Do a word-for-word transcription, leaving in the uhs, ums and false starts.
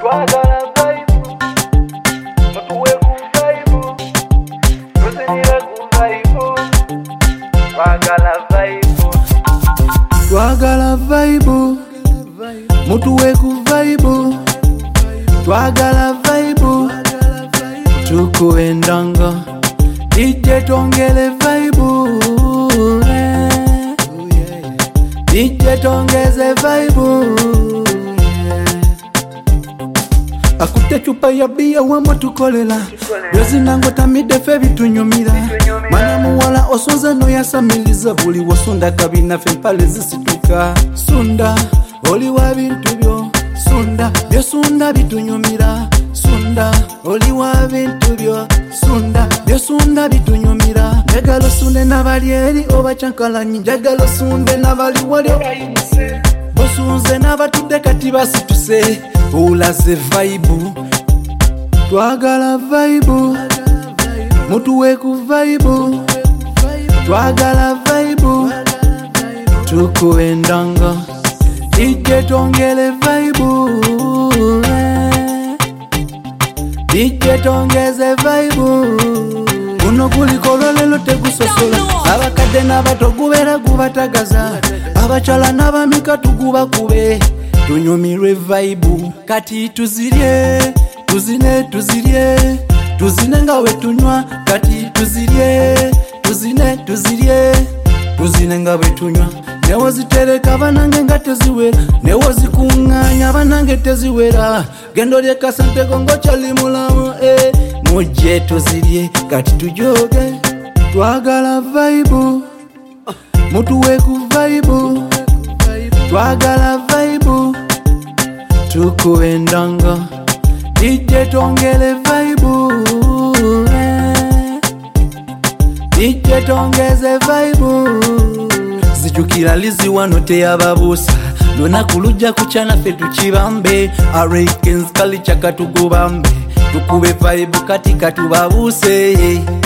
twagala vibe mutuwe ku vibe tuzinire ku vibe twagala vibe twagala vibe mutuwe ku vibe twagala vibe tukuendanga ije tongele vibe ije tongeze vibe akute chupa ya bia wambo tukolela yozi nango tamide fe bitunyumira mana muwala osonze no yasamiliza buli wasunda kabina fe mpale zisituka sunda oli wa bintu byo sunda byosunda bitunyumira sunda oli wa bintu byo sunda byosunda bitunyumira njagalo sunde nabalieri oba chankalanyi njagalo sunde nabali wali oyibuse bosunze nabatudde kati basituse ulaze vibe twagala vibe mutuwe ku vibe twagala vibe tukuendanga ije tongele vibe ije tongeze vibe uno kulikololelo tegusosola abakadde n'abato gubeera gubatagaza abachala n'abamika tuguba kube tunyumirwe vibe kati tuzirye tuzine tuzirye tuzine nga we tunywa kati tuzirye tuzine tuzirye tuzine nga we tunywa newo zitereka banange nga teziwera newo zikunganya banange teziwera gendo lye kasante gongo chali mulamu eh muje tuzirye kati tujoge twagala vibe mutuwe ku vibe twagala vibe tukuendanga ije tongele vibe ije tongeze vibe zijukira lizi wano teyababuusa lunaku lujja kuchana fe tukibambe Arikens kali chaka tugubambe tukube vibe kati katubabuuse